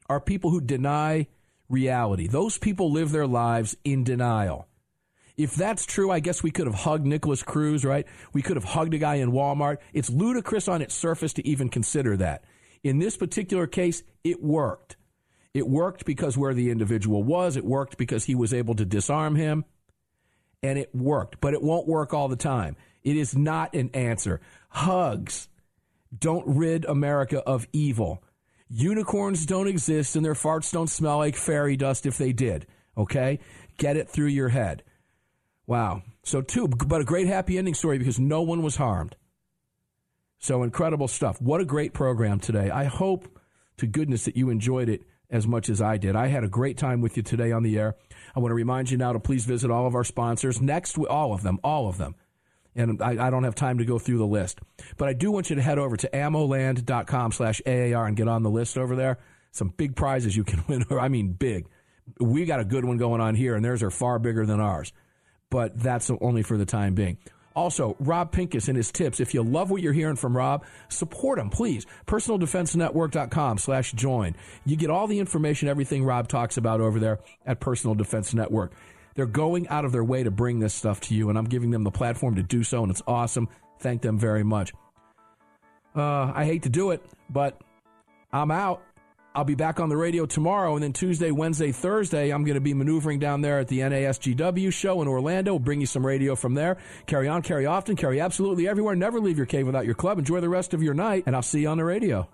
are people who deny reality. Those people live their lives in denial. If that's true, I guess we could have hugged Nicholas Cruz, right? We could have hugged a guy in Walmart. It's ludicrous on its surface to even consider that. In this particular case, it worked. It worked because where the individual was. It worked because he was able to disarm him. And it worked. But it won't work all the time. It is not an answer. Hugs don't rid America of evil. Unicorns don't exist and their farts don't smell like fairy dust if they did. Okay? Get it through your head. Wow. So, too, but a great happy ending story because no one was harmed. So, incredible stuff. What a great program today. I hope to goodness that you enjoyed it as much as I did. I had a great time with you today on the air. I want to remind you now to please visit all of our sponsors. Next, all of them, all of them. And I, I don't have time to go through the list. But I do want you to head over to ammoland.com slash AAR and get on the list over there. Some big prizes you can win. I mean, big. We got a good one going on here, and theirs are far bigger than ours. But that's only for the time being. Also, Rob Pincus and his tips. If you love what you're hearing from Rob, support him, please. personal defense network dot com slash join. You get all the information, everything Rob talks about over there at Personal Defense Network. They're going out of their way to bring this stuff to you, and I'm giving them the platform to do so, and it's awesome. Thank them very much. Uh, I hate to do it, but I'm out. I'll be back on the radio tomorrow, and then Tuesday, Wednesday, Thursday, I'm going to be maneuvering down there at the N A S G W show in Orlando. We'll bring you some radio from there. Carry on, carry often, carry absolutely everywhere. Never leave your cave without your club. Enjoy the rest of your night, and I'll see you on the radio.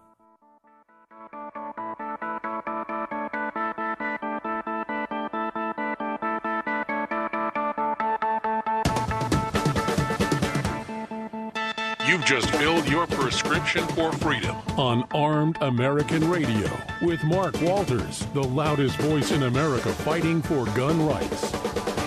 You've just filled your prescription for freedom on Armed American Radio with Mark Walters, the loudest voice in America fighting for gun rights.